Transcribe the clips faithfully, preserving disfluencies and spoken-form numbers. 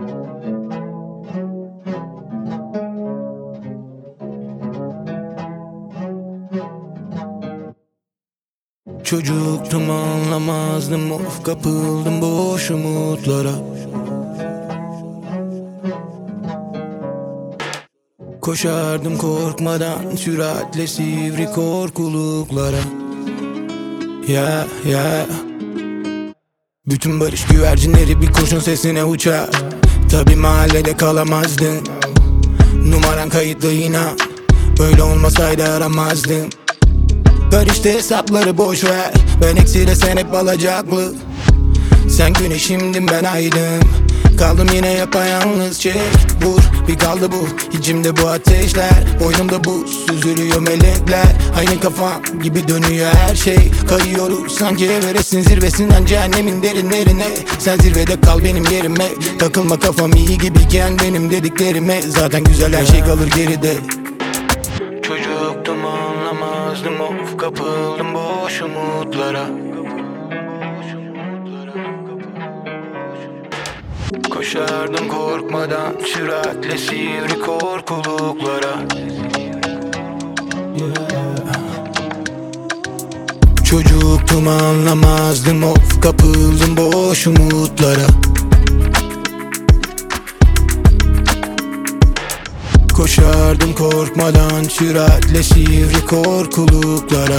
Çocuktum anlamazdım, of kapıldım boş umutlara. Koşardım korkmadan süratle sivri korkuluklara. Ya ya bütün barış güvercinleri bir kurşun sesine uçar. Tabi mahallede kalamazdın, numaran kayıtlı inan. Böyle olmasaydı aramazdım. Karıştı hesapları boş ver, ben eksiyle sen hep alacaklı. Sen güneşimdin ben aydım, kaldım yine yapayalnız. Çek vur bir kaldı bu içimde bu ateşler. Boynumda buz süzülüyor melekler. Aynı kafam gibi dönüyor her şey. Kayıyoruz sanki Everest'in zirvesinden cehennemin derinlerine. Sen zirvede kal benim yerime, takılma kafam iyi gibiyken benim dediklerime. Zaten güzel her şey kalır geride. Çocuktum anlamazdım, of kapıldım boş umutlara. Koşardım korkmadan süratle sivri korkuluklara. Yeah. Çocuktum anlamazdım, of kapıldım boş umutlara. Koşardım korkmadan süratle sivri korkuluklara.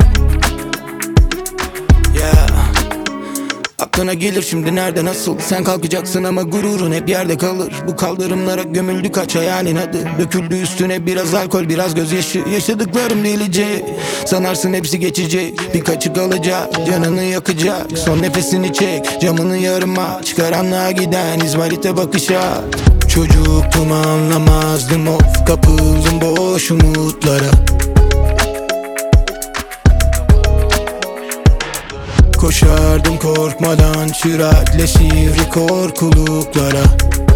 Yeah. Aklına gelir şimdi nerede nasıl. Sen kalkacaksın ama gururun hep yerde kalır. Bu kaldırımlara gömüldü kaç hayalin adı. Döküldü üstüne biraz alkol biraz gözyaşı. Yaşadıklarım delice, sanarsın hepsi geçecek. Birkaçı kalacak, canını yakacak. Son nefesini çek, camını yarım aç. Karanlığa giden izmarite bakışa. Çocuktum anlamazdım, of kapıldım boş umutlara. Koşardım korkmadan süratle sivri korkuluklara.